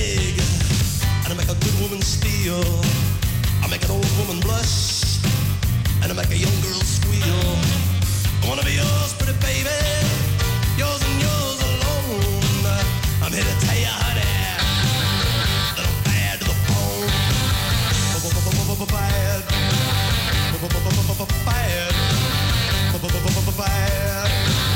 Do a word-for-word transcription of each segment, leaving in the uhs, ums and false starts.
leg, and I make a good woman steal. I make an old woman blush, and I make a young girl squeal. I wanna be yours, pretty baby, yours and yours alone. I'm here to tell you, honey, that I'm bad to the bone. Bad, bad, bad, bad.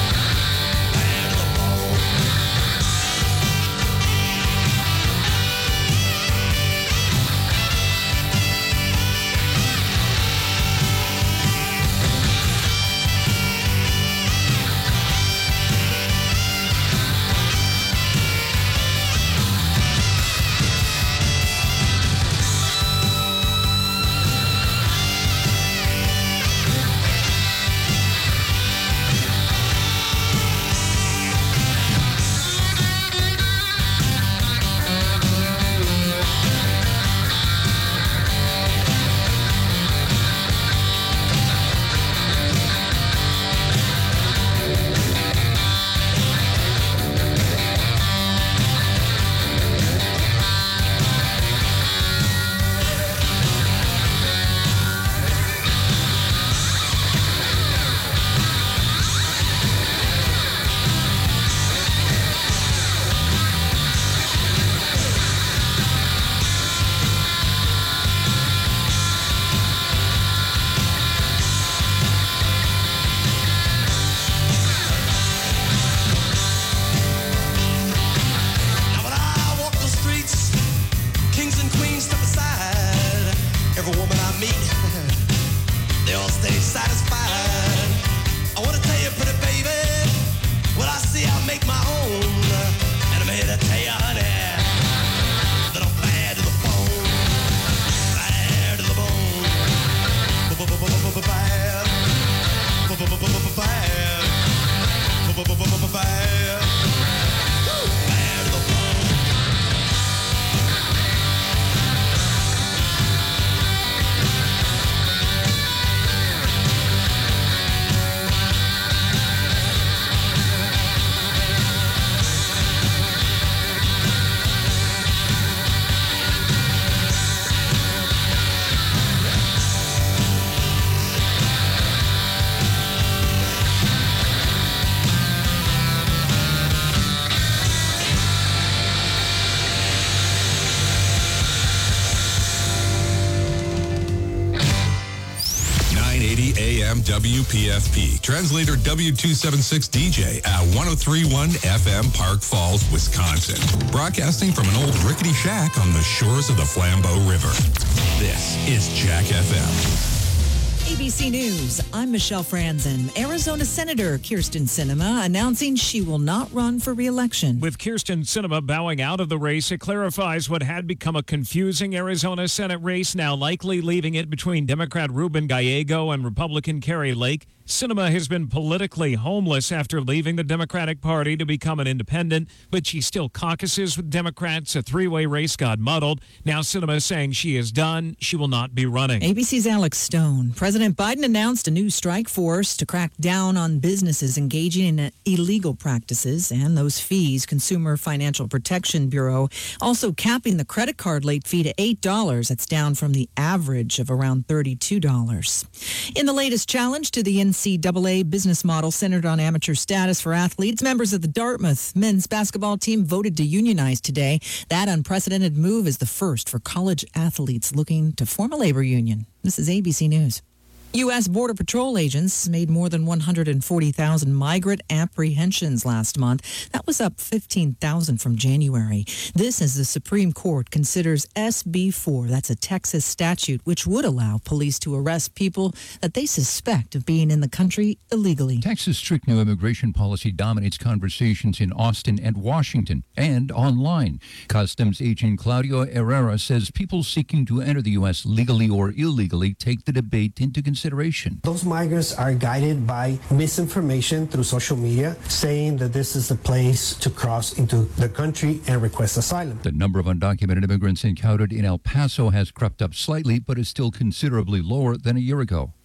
W P F P. Translator W two seventy-six D J at one oh three point one F M, Park Falls, Wisconsin. Broadcasting from an old rickety shack on the shores of the Flambeau River. This is Jack F M. A B C News, I'm Michelle Franzen. Arizona Senator Kyrsten Sinema announcing she will not run for re-election. With Kyrsten Sinema bowing out of the race, it clarifies what had become a confusing Arizona Senate race, now likely leaving it between Democrat Ruben Gallego and Republican Kari Lake. Sinema has been politically homeless after leaving the Democratic Party to become an independent, but she still caucuses with Democrats. A three-way race got muddled. Now Sinema is saying she is done. She will not be running. A B C's Alex Stone. President Biden announced a new strike force to crack down on businesses engaging in illegal practices and those fees. Consumer Financial Protection Bureau also capping the credit card late fee to eight dollars. That's down from the average of around thirty-two dollars. In the latest challenge to the N C double A business model centered on amateur status for athletes, members of the Dartmouth men's basketball team voted to unionize today. That unprecedented move is the first for college athletes looking to form a labor union. This is A B C News. U S. Border Patrol agents made more than one hundred forty thousand migrant apprehensions last month. That was up fifteen thousand from January. This as the Supreme Court considers S B four. That's a Texas statute which would allow police to arrest people that they suspect of being in the country illegally. Texas' strict new immigration policy dominates conversations in Austin and Washington and online. Customs agent Claudio Herrera says people seeking to enter the U S legally or illegally take the debate into consideration. Those migrants are guided by misinformation through social media, saying that this is the place to cross into the country and request asylum. The number of undocumented immigrants encountered in El Paso has crept up slightly, but is still considerably lower than a year ago.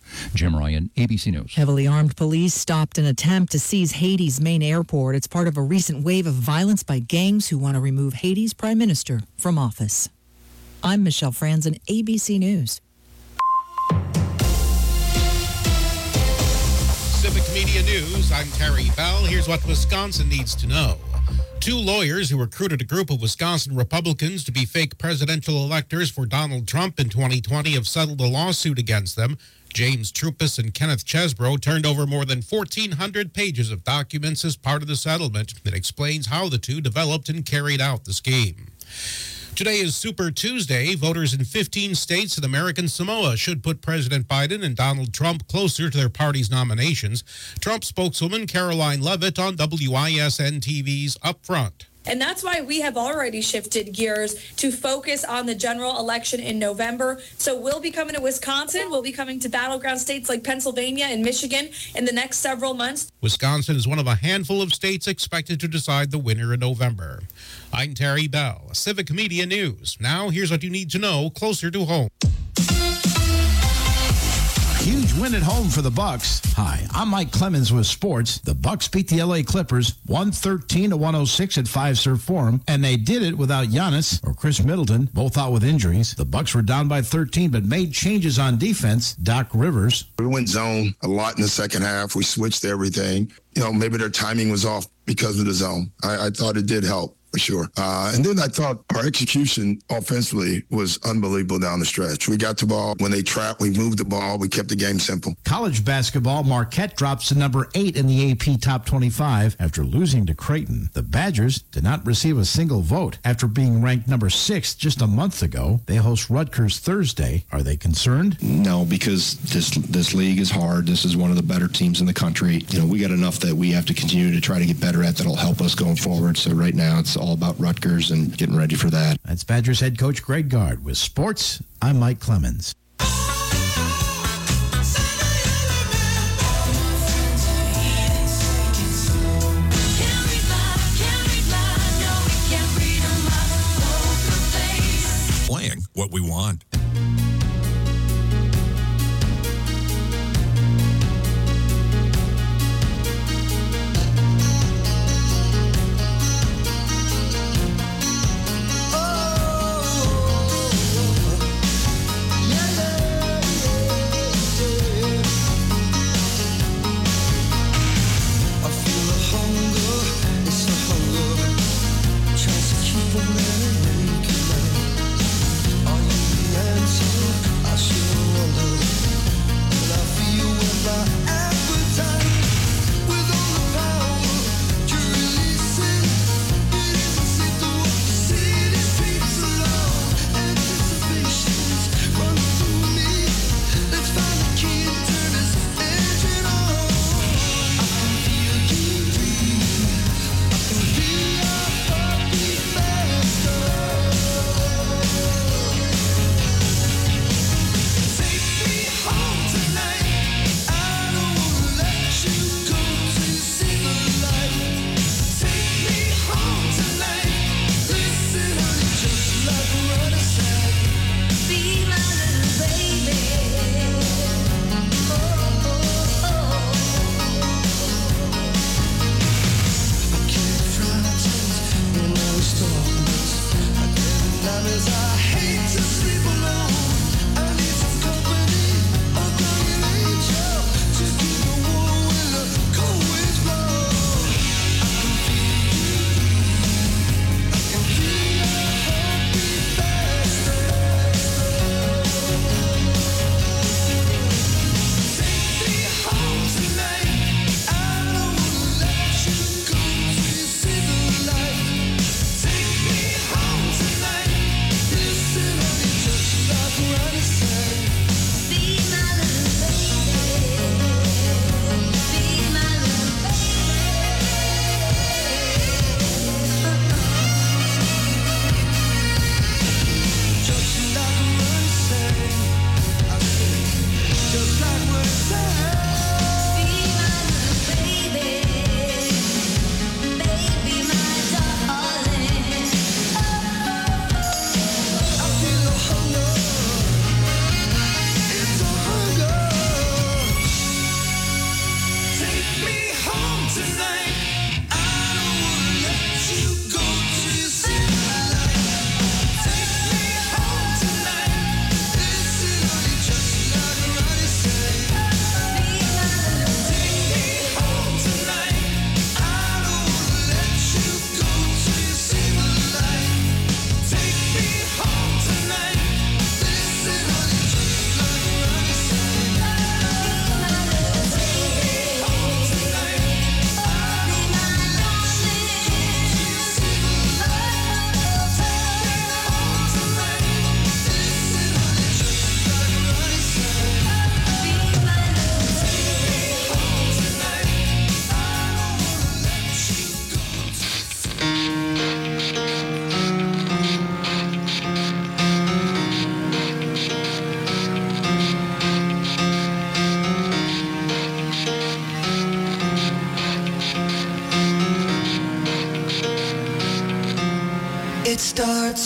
Jim Ryan, A B C News. Heavily armed police stopped an attempt to seize Haiti's main airport. It's part of a recent wave of violence by gangs who want to remove Haiti's prime minister from office. I'm Michelle Franzen, A B C News. Civic Media News, I'm Terry Bell. Here's what Wisconsin needs to know. Two lawyers who recruited a group of Wisconsin Republicans to be fake presidential electors for Donald Trump in twenty twenty have settled a lawsuit against them. James Trupis and Kenneth Chesbro turned over more than fourteen hundred pages of documents as part of the settlement that explains how the two developed and carried out the scheme. Today is Super Tuesday. Voters in fifteen states and American Samoa should put President Biden and Donald Trump closer to their party's nominations. Trump spokeswoman Caroline Leavitt on W I S N T V's Upfront. And that's why we have already shifted gears to focus on the general election in November. So we'll be coming to Wisconsin. We'll be coming to battleground states like Pennsylvania and Michigan in the next several months. Wisconsin is one of a handful of states expected to decide the winner in November. I'm Terry Bell, Civic Media News. Now here's what you need to know closer to home. Huge win at home for the Bucks. Hi, I'm Mike Clemens with sports. The Bucks beat the L A Clippers one thirteen to one oh six at Fiserv Forum, and they did it without Giannis or Chris Middleton, both out with injuries. The Bucks were down by thirteen, but made changes on defense. Doc Rivers. We went zone a lot in the second half. We switched everything. You know, maybe their timing was off because of the zone. I, I thought it did help. For sure. Uh, and then I thought our execution offensively was unbelievable down the stretch. We got the ball. When they trapped, we moved the ball. We kept the game simple. College basketball, Marquette drops to number eight in the A P Top twenty-five after losing to Creighton. The Badgers did not receive a single vote after being ranked number six just a month ago. They host Rutgers Thursday. Are they concerned? No, because this this league is hard. This is one of the better teams in the country. You know, we got enough that we have to continue to try to get better at that'll help us going forward. So right now it's all about Rutgers and getting ready for that. That's Badgers head coach Greg Gard. With sports, I'm Mike Clemens. Playing what we want.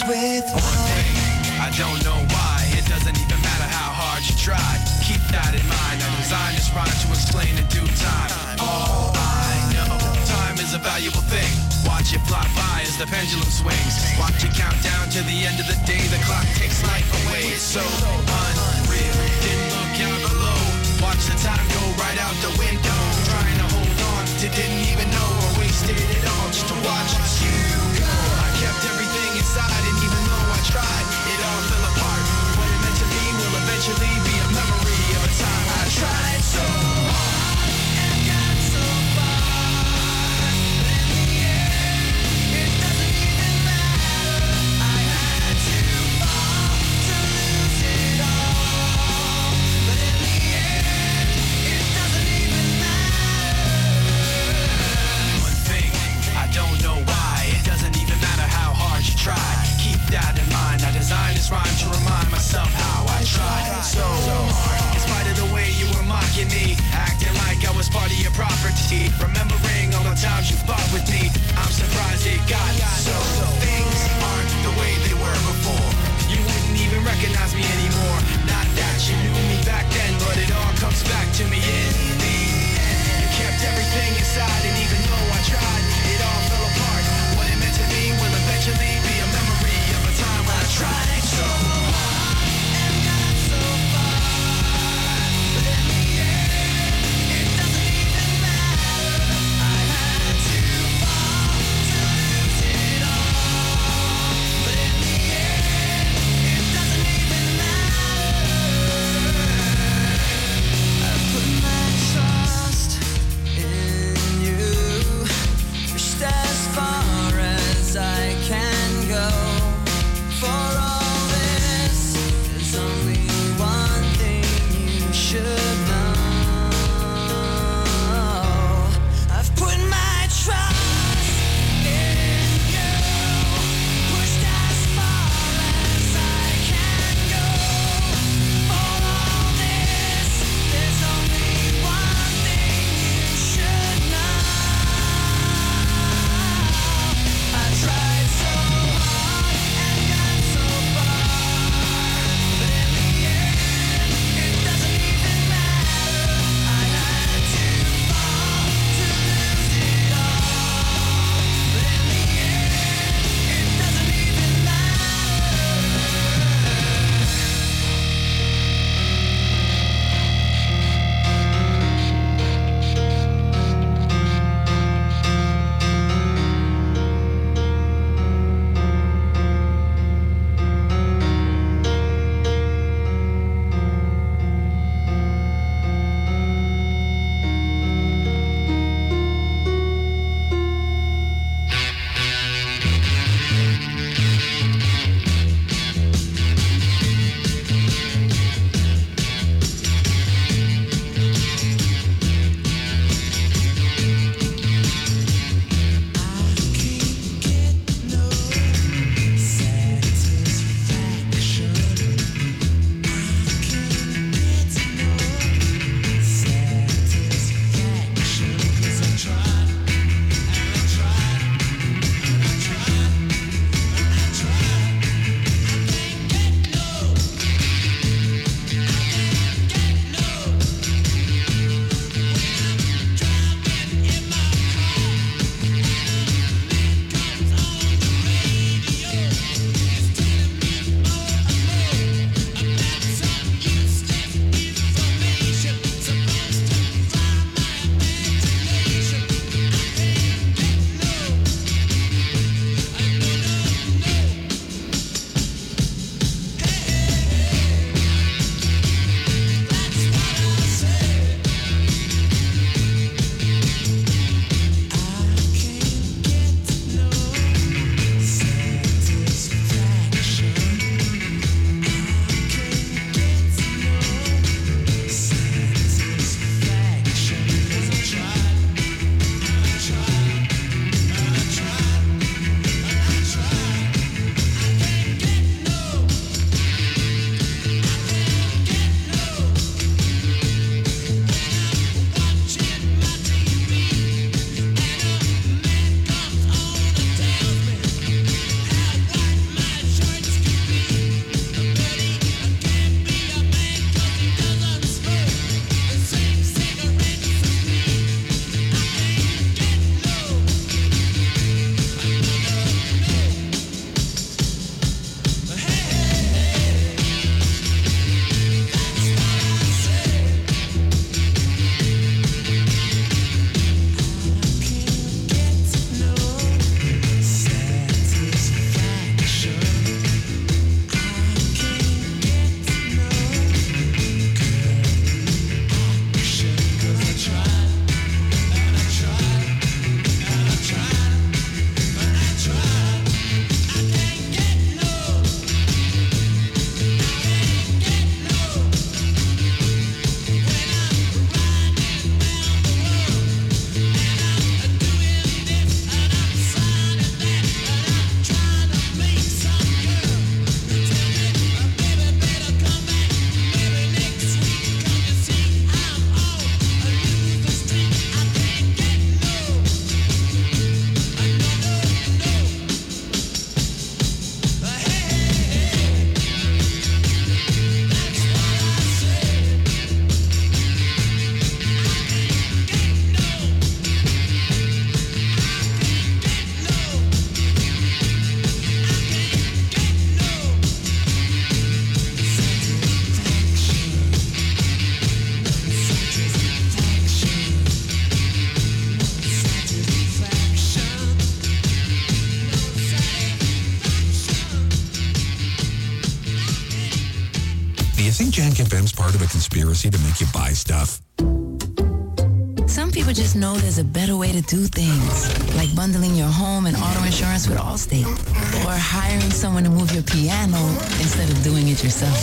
with one thing. I don't know why. It doesn't even matter how hard you try. Keep that in mind. I designed this rhyme to explain in due time. All I know, time is a valuable thing. Watch it fly by as the pendulum swings. Watch it count down to the end of the day. The clock takes life away. It's so unreal. Didn't look out below. Watch the time go right out the window. Trying to hold on to didn't even know I wasted it all just to watch you go. I kept everything inside and even though I tried, it all fell apart. What it meant to me will eventually be a memory of a time I tried so hard and got so far. But in the end, it doesn't even matter. I had to fall to lose it all. But in the end, it doesn't even matter. One thing, I don't know why. It doesn't even matter how hard you try. Keep that in mind. I designed this rhyme to remind myself how I tried so hard. In spite of the way you were mocking me, acting like I was part of your property. Remembering all the times you fought with me, I'm surprised it got so. Things aren't the way they were before. You wouldn't even recognize me anymore. Not that you knew me back then, but it all comes back to me in the end. You kept everything inside, and even though I tried, it all fell apart. What it meant to me will eventually be a memory of a time when I tried so hard and got so far. But in the end, it doesn't even matter. I had to fall to lose it all. But in the think Jan Kim Pim's part of a conspiracy to make you buy stuff? Some people just know there's a better way to do things, like bundling your home and auto insurance with Allstate, or hiring someone to move your piano instead of doing it yourself.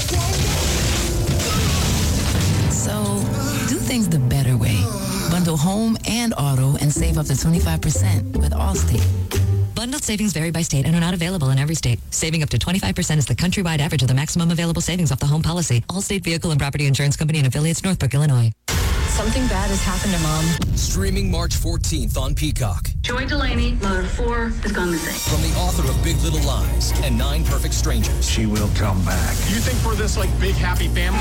So, do things the better way. Bundle home and auto and save up to twenty-five percent with Allstate. Bundled savings vary by state and are not available in every state. Saving up to twenty-five percent is the countrywide average of the maximum available savings off the home policy. Allstate Vehicle and Property Insurance Company and affiliates, Northbrook, Illinois. Something bad has happened to Mom. Streaming March fourteenth on Peacock. Joy Delaney, mother of four, has gone missing. From the author of Big Little Lies and Nine Perfect Strangers. She will come back. You think we're this, like, big, happy family?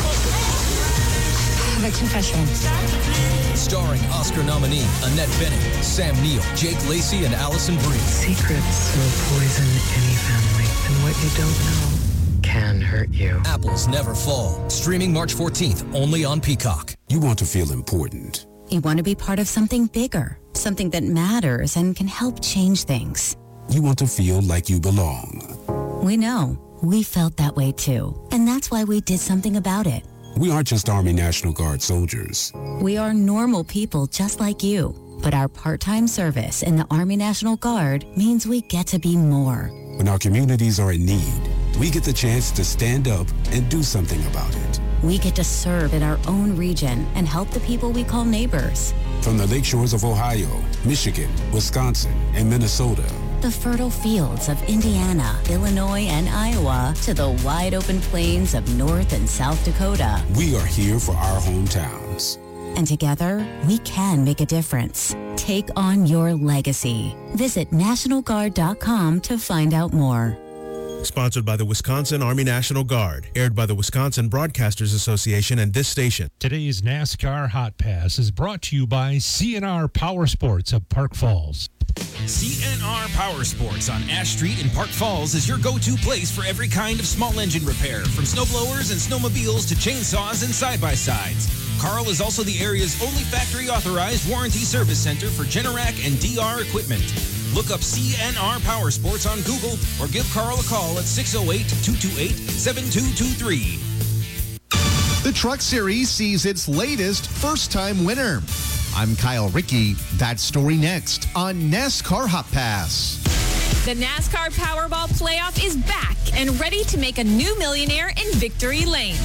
I have a confession. Starring Oscar nominee Annette Bening, Sam Neill, Jake Lacey, and Allison Brie. Secrets will poison any family, and what you don't know can hurt you. Apples Never Fall. Streaming March fourteenth, only on Peacock. You want to feel important. You want to be part of something bigger, something that matters and can help change things. You want to feel like you belong. We know. We felt that way too. And that's why we did something about it. We aren't just Army National Guard soldiers. We are normal people just like you. But our part-time service in the Army National Guard means we get to be more. When our communities are in need, we get the chance to stand up and do something about it. We get to serve in our own region and help the people we call neighbors. From the lake shores of Ohio, Michigan, Wisconsin, and Minnesota. The fertile fields of Indiana, Illinois, and Iowa to the wide open plains of North and South Dakota. We are here for our hometowns. And together, we can make a difference. Take on your legacy. Visit National Guard dot com to find out more. Sponsored by the Wisconsin Army National Guard. Aired by the Wisconsin Broadcasters Association and this station. Today's NASCAR Hot Pass is brought to you by C N R Power Sports of Park Falls. C N R Power Sports on Ash Street in Park Falls is your go-to place for every kind of small engine repair, from snowblowers and snowmobiles to chainsaws and side-by-sides. Carl is also the area's only factory-authorized warranty service center for Generac and D R equipment. Look up C N R Power Sports on Google or give Carl a call at six oh eight, two two eight, seven two two three. The Truck Series sees its latest first-time winner. I'm Kyle Rickey. That story next on NASCAR Hot Pass. The NASCAR Powerball Playoff is back and ready to make a new millionaire in Victory Lane.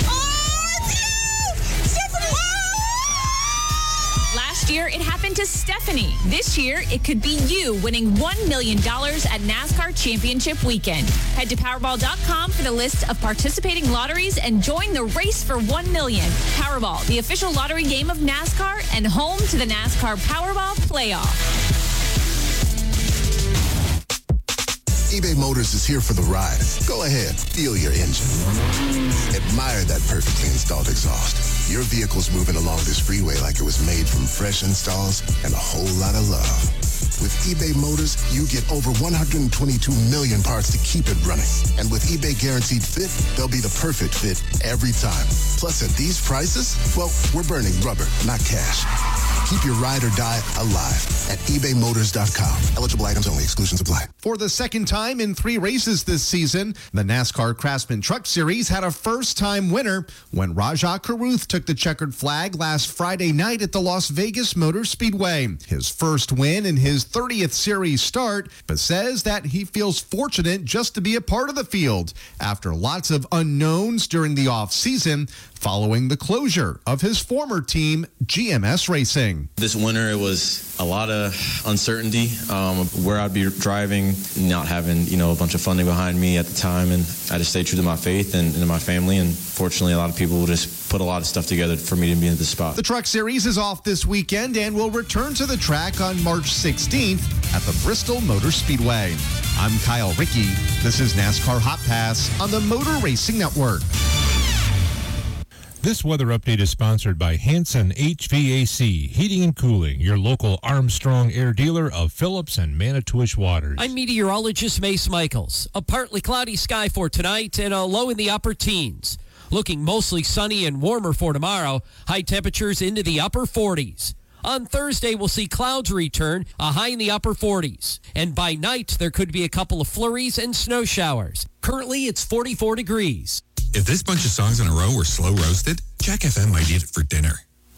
Last year, it happened to Stephanie. This year, it could be you winning one million dollars at NASCAR Championship Weekend. Head to Powerball dot com for the list of participating lotteries and join the race for one million dollars. Powerball, the official lottery game of NASCAR and home to the NASCAR Powerball Playoff. eBay Motors is here for the ride. Go ahead, feel your engine. Admire that perfectly installed exhaust. Your vehicle's moving along this freeway like it was made from fresh installs and a whole lot of love. With eBay Motors, you get over one hundred twenty-two million parts to keep it running. And with eBay Guaranteed Fit, they'll be the perfect fit every time. Plus, at these prices, well, we're burning rubber, not cash. Keep your ride or die alive at ebay motors dot com. Eligible items only. Exclusions apply. For the second time in three races this season, the NASCAR Craftsman Truck Series had a first-time winner when Rajah Caruth took the checkered flag last Friday night at the Las Vegas Motor Speedway. His first win in his thirtieth series start, but says that he feels fortunate just to be a part of the field after lots of unknowns during the off-season following the closure of his former team, G M S Racing. This winter, it was a lot of uncertainty, um, where I'd be driving, not having, you know, a bunch of funding behind me at the time, and I just stayed true to my faith and, and to my family, and fortunately, a lot of people will just put a lot of stuff together for me to be in this spot. The Truck Series is off this weekend and will return to the track on March sixteenth at the Bristol Motor Speedway. I'm Kyle Rickey. This is NASCAR Hot Pass on the Motor Racing Network. This weather update is sponsored by Hanson H V A C, Heating and Cooling, your local Armstrong Air dealer of Phillips and Manitowish Waters. I'm meteorologist Mace Michaels. A partly cloudy sky for tonight and a low in the upper teens. Looking mostly sunny and warmer for tomorrow, high temperatures into the upper forties. On Thursday, we'll see clouds return, a high in the upper forties. And by night, there could be a couple of flurries and snow showers. Currently, it's forty-four degrees. If this bunch of songs in a row were slow roasted, Jack F M might eat it for dinner.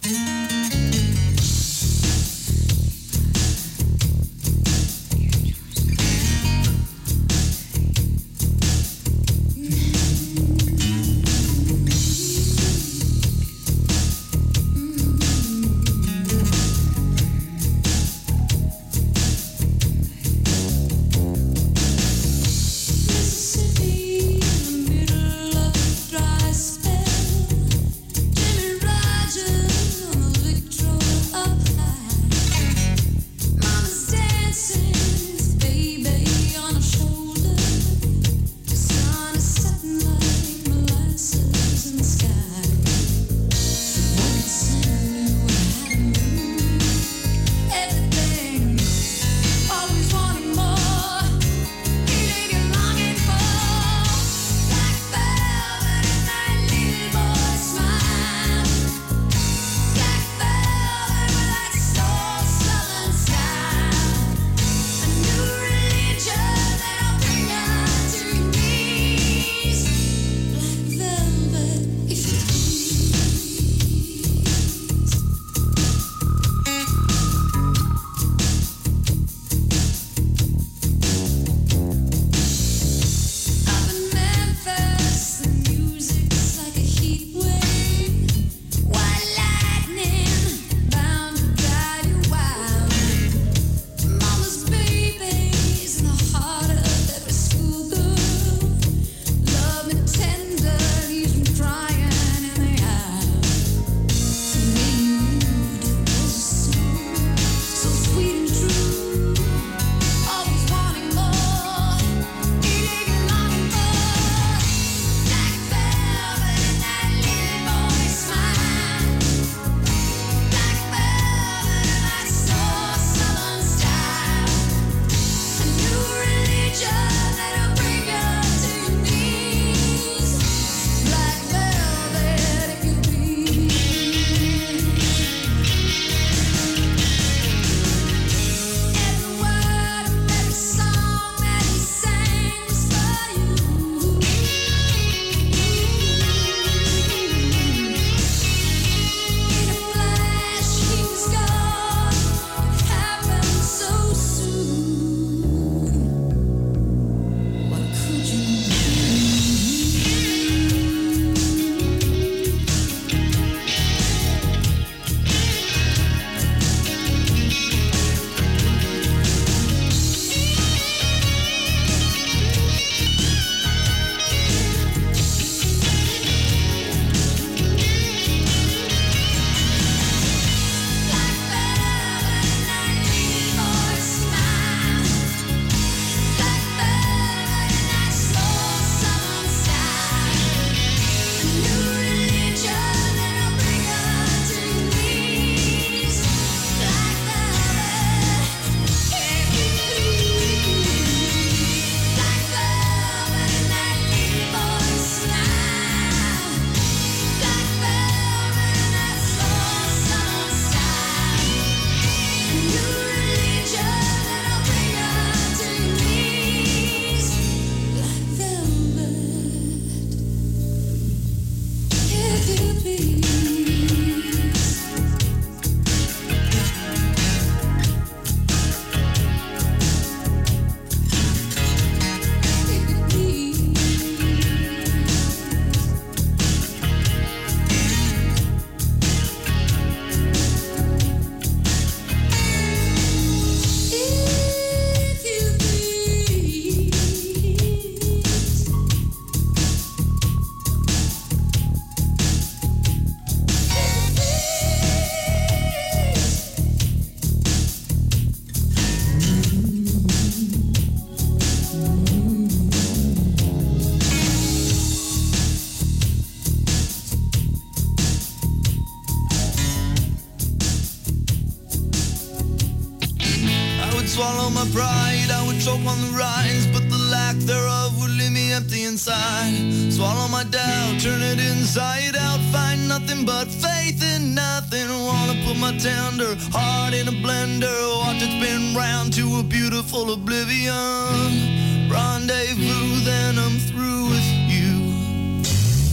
swallow my pride, I would choke on the rise, but the lack thereof would leave me empty inside. Swallow my doubt, turn it inside out, find nothing but faith in nothing. Wanna put my tender heart in a blender, watch it spin round to a beautiful oblivion. Rendezvous, then I'm through with you.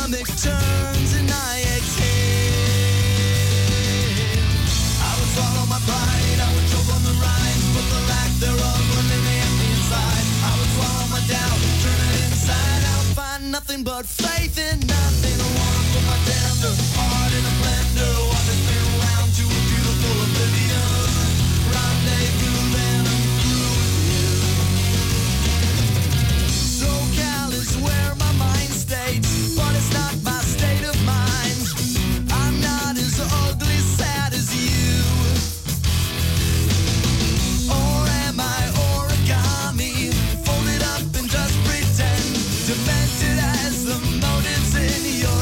stomach turns and I exhale. I would swallow my pride, I would choke on the rhymes, but the lack thereof would leave me empty inside. I would swallow my doubt, turn it inside out, find nothing but faith in nothing. I wanna put my tender heart in a blender, watch it spin around to a beautiful oblivion. Rendezvous, then I'm through with you. SoCal is where my mind stays, but it's not my state of mind. I'm not as ugly, sad as you. Or am I origami, folded up and just pretend, demented as the motives in your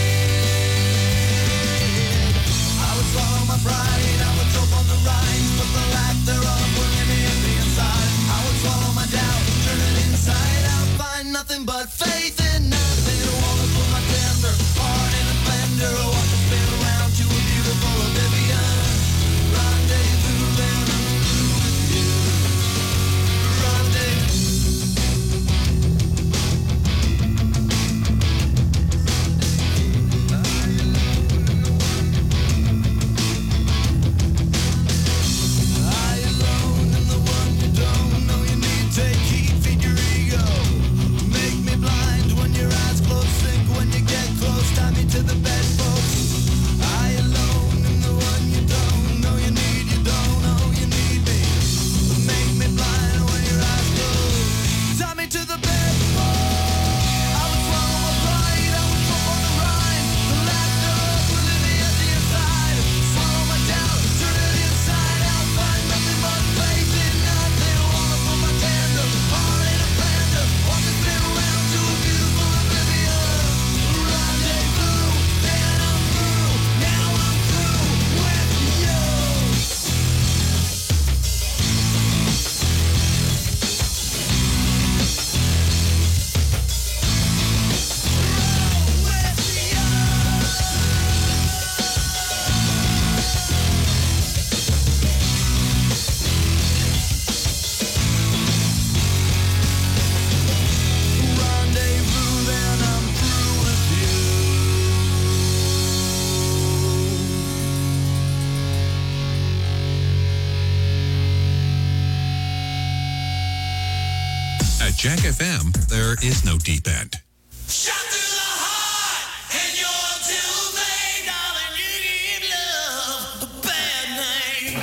head? I would swallow my pride, I would choke on the rhymes, but the lack thereof would leave me empty inside. I would swallow my doubt, turn it inside out, find nothing but faith in nothing. I wanna put my tender heart in a blender, watch it spin around to a beautiful oblivion. Rendezvous, then I'm through with you. I alone am the one you don't know you need. Take heed, feed your ego. Make me blind when your eyes close, think when you get close, tie me to the bed, folks. I alone am the one you don't know you need, you don't know you need me. Make me blind when your eyes close, tie me to the bed, folks. I would swallow my pride, I would choke on the rhyme, the lack thereof will leave me empty inside. Swallow my doubt, turn it inside out, find nothing but faith in nothing. I wanna put my tender heart in a blender, watch it spin around to a beautiful oblivion. Rendezvous, then I'm through, now I'm through with you. Rendezvous, then I'm through with you. At Jack F M, there is no deep end. Shot through the heart, and you're too late, darling. You give love a bad name.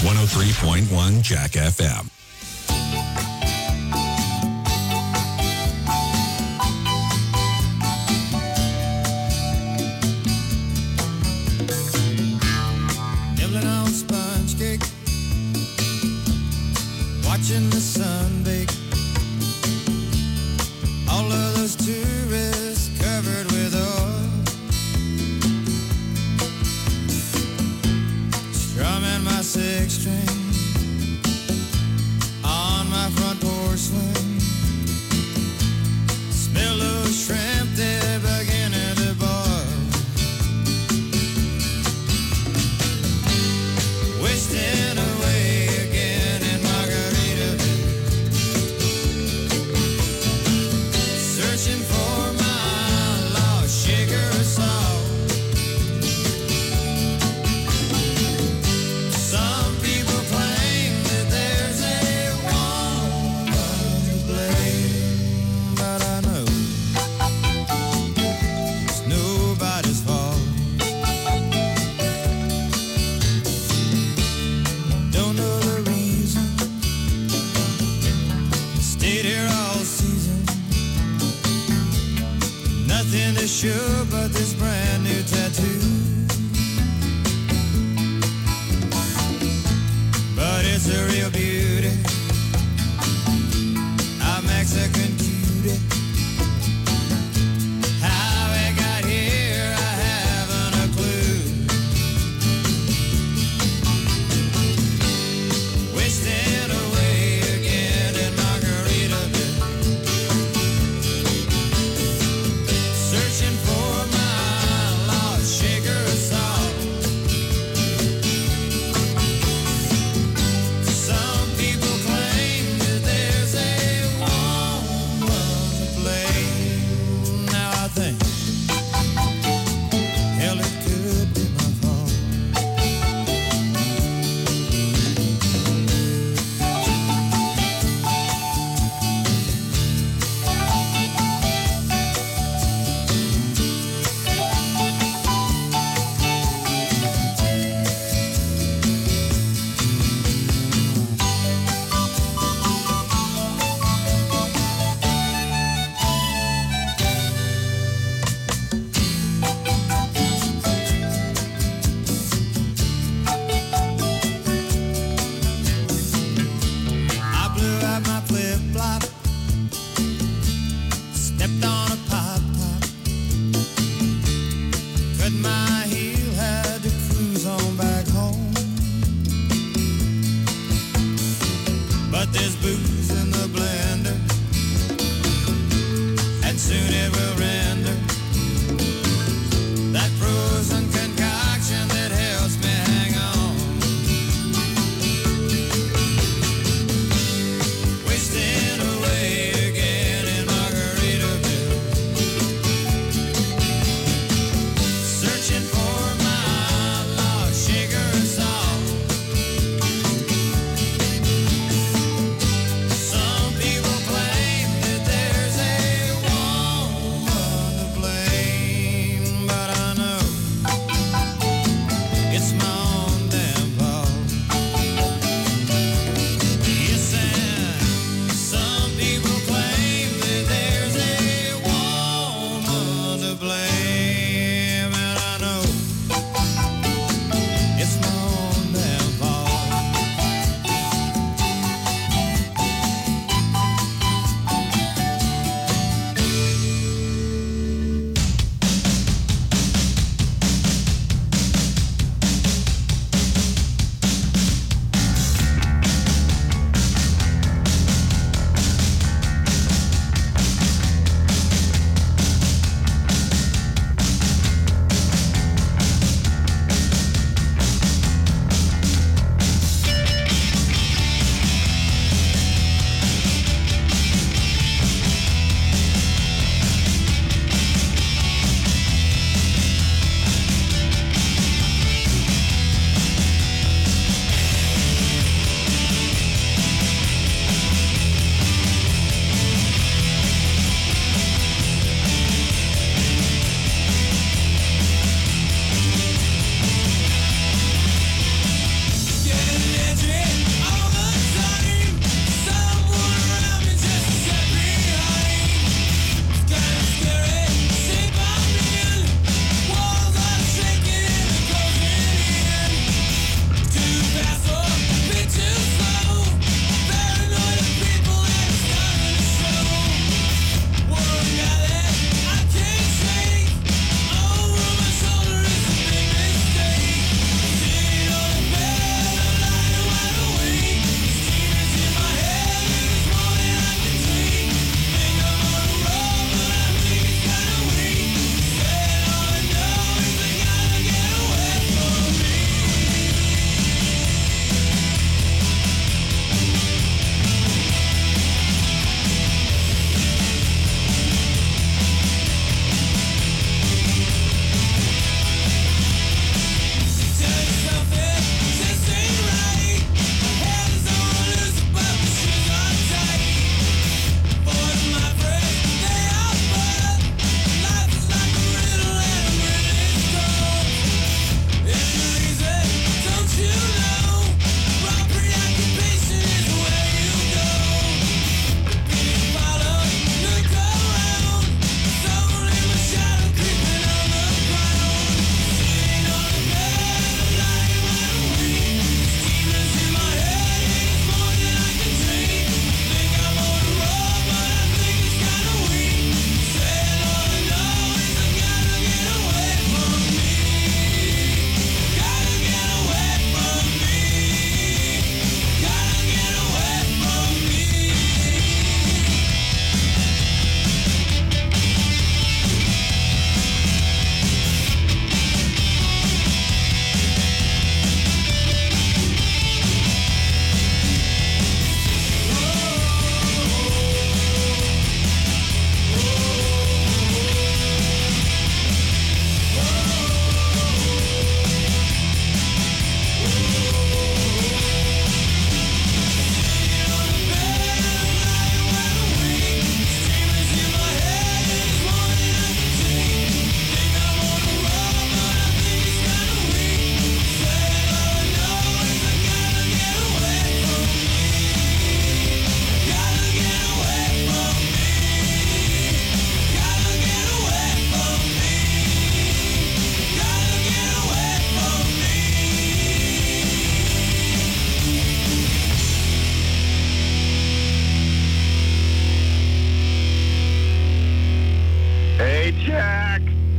one oh three point one Jack F M. Nibbling on sponge cake, watching the sun bake. All of those tourists covered with oil, strumming my six string on my front porch swing. Smell those shrimp, they're beginning to boil. Wasting away again in Margaritaville, searching for my lost sugar or salt. Some people claim that there's a woman to blame, but I know it's nobody's fault. Don't know the reason, stayed here all season. Nothing to show but this brand new tattoo. But it's a real beauty, a Mexican cutie. How it got here, I haven't a clue. Wasting away again in Margaritaville, searching for my lost sugar or salt. Some people claim that there's a woman to blame. Now I think, hell, it could be my fault. I blew out my flip-flop, stepped on a pop-top, cut my heel, had to cruise on back home. But there's booze in the blender, and soon it will render that frozen concoction that helps me hang on. Wasting away again in Margaritaville, searching for my lost sugar and salt.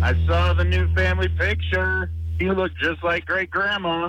I saw the new family picture. You look just like great grandma.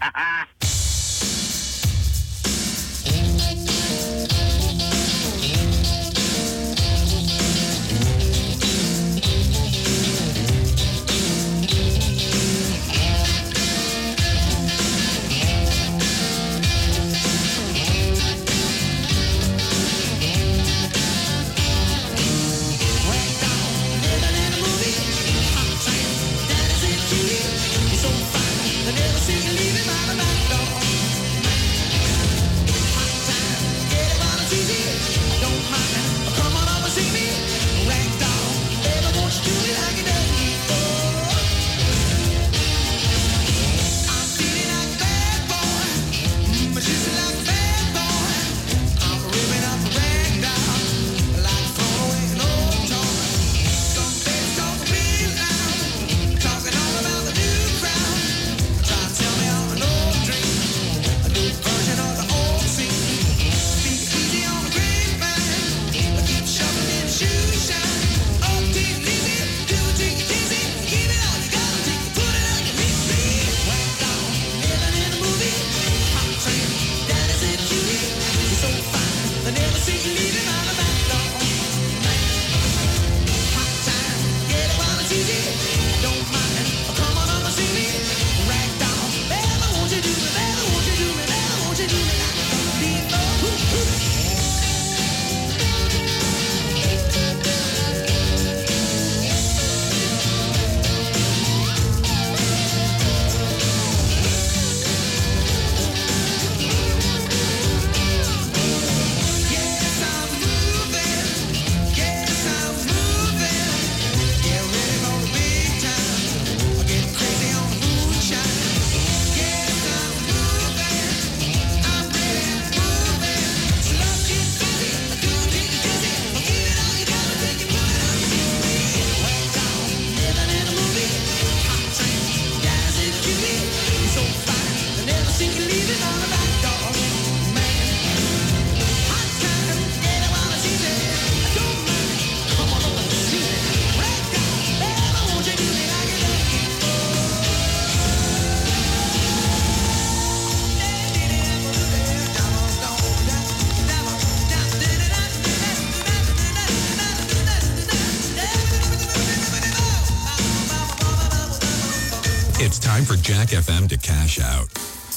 It's time for Jack F M to cash out.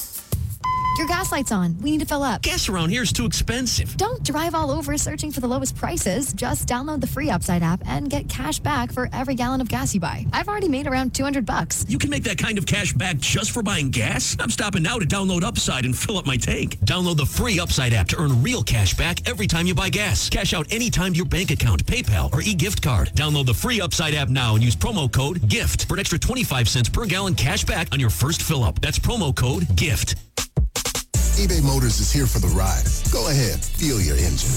Your gas light's on. We need to fill up. Gas around here is too expensive. Don't drive all over searching for the lowest prices. Just download the free Upside app and get cash back for every gallon of gas you buy. I've already made around two hundred bucks. You can make that kind of cash back just for buying gas? I'm stopping now to download Upside and fill up my tank. Download the free Upside app to earn real cash back every time you buy gas. Cash out anytime to your bank account, PayPal, or e-gift card. Download the free Upside app now and use promo code GIFT for an extra twenty-five cents per gallon cash back on your first fill up. That's promo code GIFT. eBay Motors is here for the ride. Go ahead, feel your engine.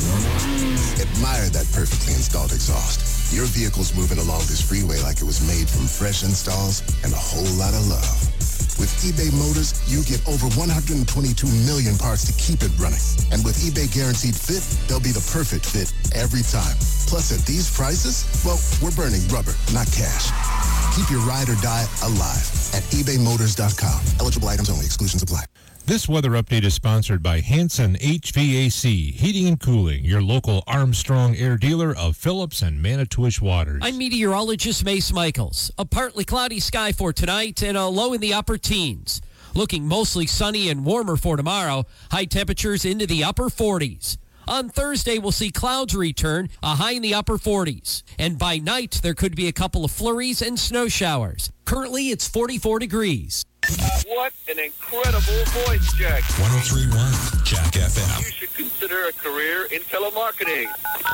Admire that perfectly installed exhaust. Your vehicle's moving along this freeway like it was made from fresh installs and a whole lot of love. With eBay Motors, you get over one hundred twenty-two million parts to keep it running. And with eBay Guaranteed Fit, they'll be the perfect fit every time. Plus, at these prices, well, we're burning rubber, not cash. Keep your ride or die alive at ebay motors dot com. Eligible items only. Exclusions apply. This weather update is sponsored by Hanson H V A C, Heating and Cooling, your local Armstrong Air dealer of Phillips and Manitowish Waters. I'm meteorologist Mace Michaels. A partly cloudy sky for tonight and a low in the upper teens. Looking mostly sunny and warmer for tomorrow. High temperatures into the upper forties. On Thursday, we'll see clouds return, a high in the upper forties. And by night, there could be a couple of flurries and snow showers. Currently, it's forty-four degrees. What an incredible voice, Jack. one oh three point one Jack F M. You should consider a career in telemarketing.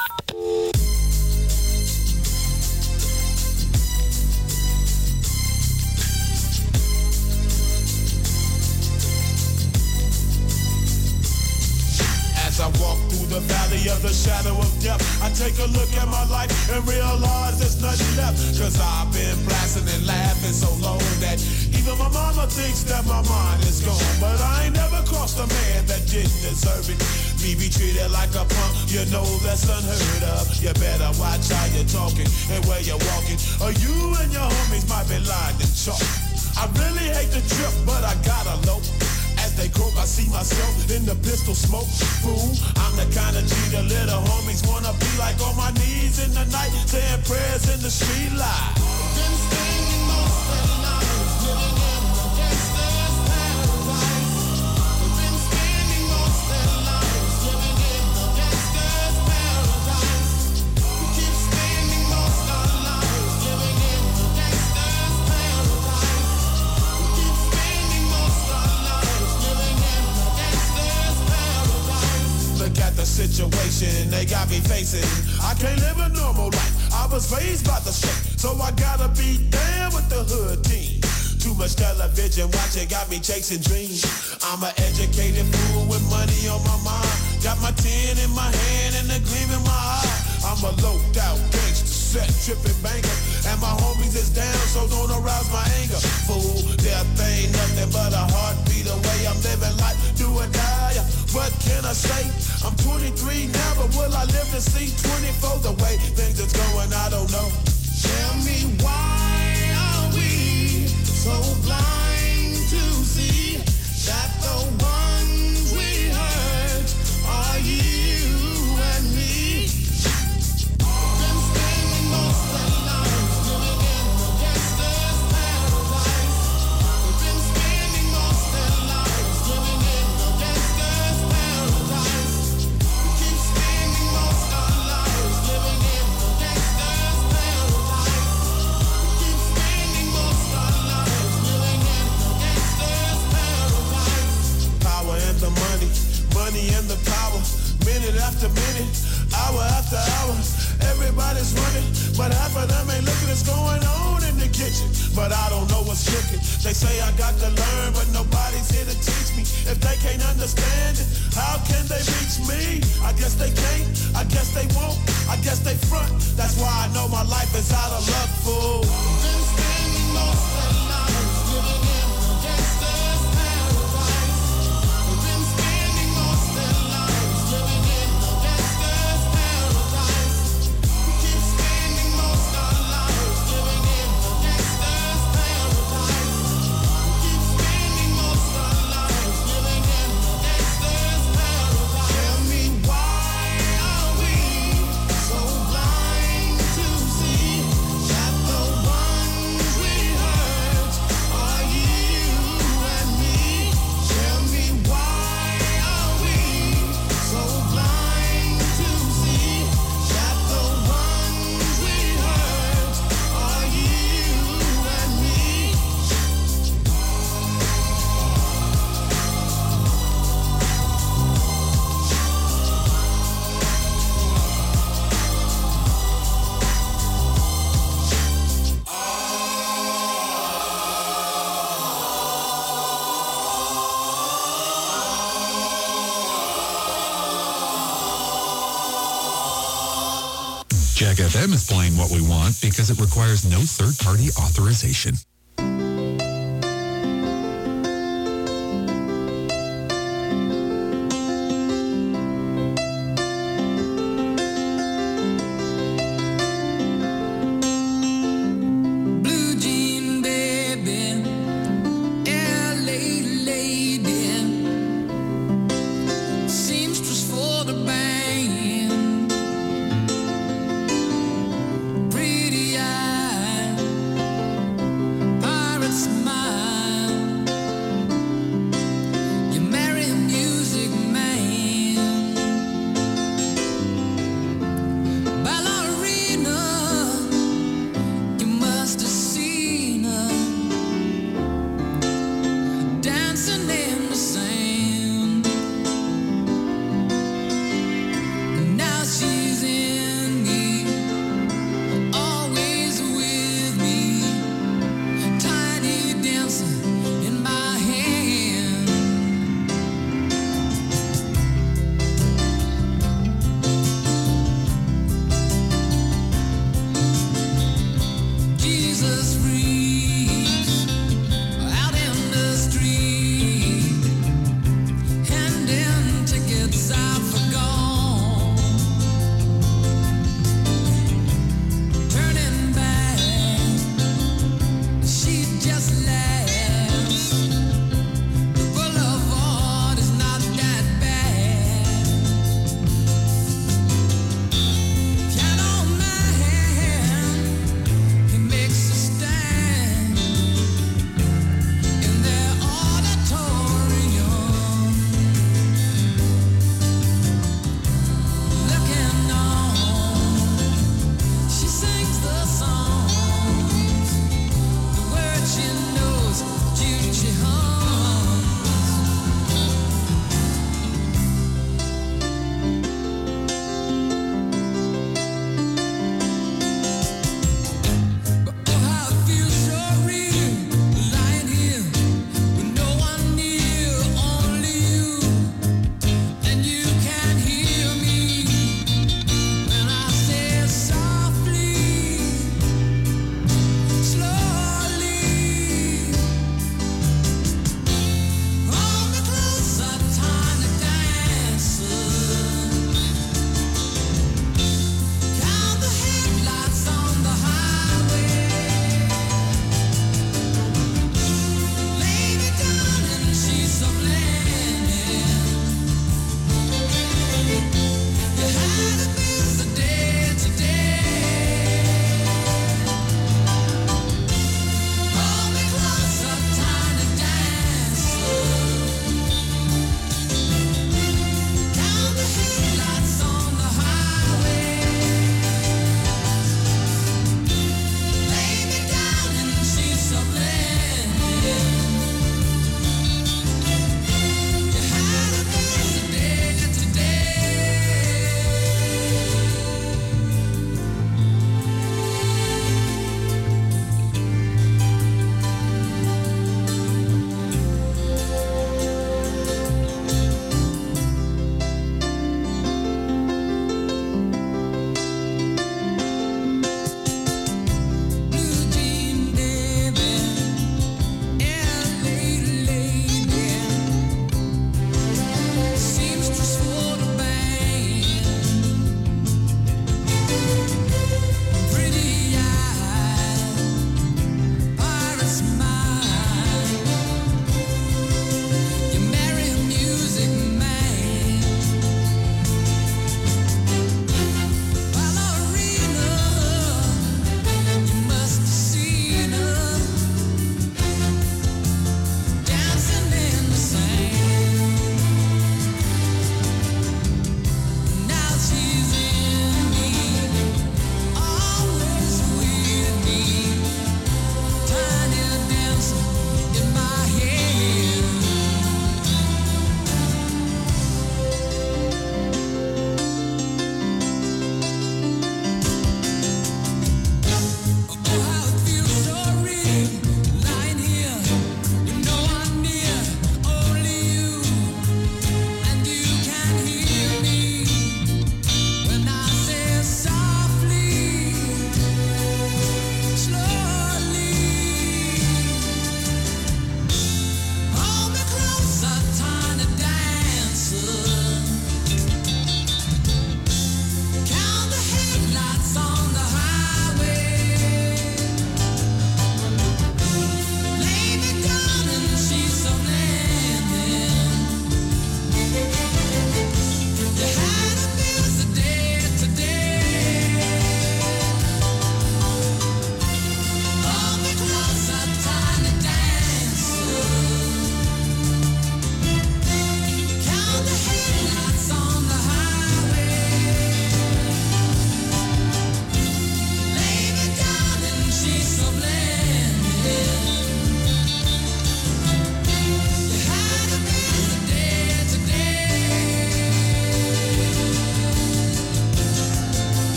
As I walk through the valley of the shadow of death, I take a look at my life and realize there's nothing left. Cause I've been blasting and laughing so long that even my mama thinks that my mind is gone. But I ain't never crossed a man that didn't deserve it. Me me be treated like a punk, you know that's unheard of. You better watch how you're talking and where you're walking, or you and your homies might be lying in chalk. I really hate the trip, but I gotta low. As they croak, I see myself in the pistol smoke. Fool, I'm the kind of G the little homies wanna be like, on my knees in the night, saying prayers in the street light. Been spending most of the nights living in the gangster's paradise. Been spending most of the nights living in the gangster's paradise. We keep spending most of the nights living in the gangster's paradise. We keep spending most of the nights living in the gangster's paradise. Look at the situation they got me facing. I can't live a normal life. I was raised by the street, so I gotta be down with the hood team. Too much television watching got me chasing dreams. I'm an educated fool with money on my mind. Got my tin in my hand and a gleam in my eye. I'm a loped out gangster, set tripping banker, and my homies is down, so don't arouse my anger. Fool, death ain't nothing but a heartbeat away. I'm living life, do or die. What can I say? I'm twenty-three now, but will I live to see twenty-four? The way things is going, I don't know. Tell me, why are we so blind to see that the ones we hurt are you and me? Been spending most of the nights living in the gangster's paradise. We've been spending most of the nights living in the gangster's paradise. We keep spending most of the nights living in the gangster's paradise. We keep spending most of the nights living in the gangster's paradise. Power and the money, money and the power. Minute after minute, hour after hour, everybody's running, but half of them ain't looking what's going on in the kitchen. But I don't know what's cooking. They say I got to learn, but nobody's here to teach me. If they can't understand it, how can they reach me? I guess they can't, I guess they won't, I guess they front. That's why I know my life is out of luck, fool. Been spending most of the nights living in the gangster's paradise. We've been spending most of the nights living in the gangster's paradise. We keep spending most of the nights living in the gangster's paradise. We keep spending most of the nights living in the gangster's paradise. Tell me, why are we so blind to see that the ones we hurt are you and me? Tell me, why are we so blind to see that the ones we hurt are you and me? Jack F M is playing what we want because it requires no third-party authorization. Blue jean baby, L A lady, seamstress for the band, pretty eye,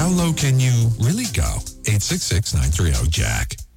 How low can you really go? eight six six, nine three zero, Jack.